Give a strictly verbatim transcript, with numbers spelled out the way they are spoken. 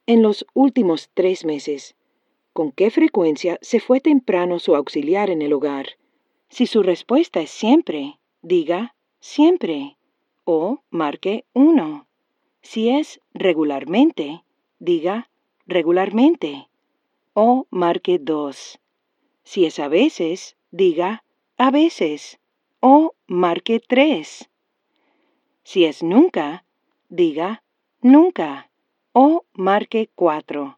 En los últimos tres meses, ¿con qué frecuencia se fue temprano su auxiliar en el hogar? Si su respuesta es siempre, diga siempre o marque uno. Si es regularmente, diga regularmente o marque dos. Si es a veces, diga a veces o marque tres. Si es nunca, diga nunca o marque cuatro.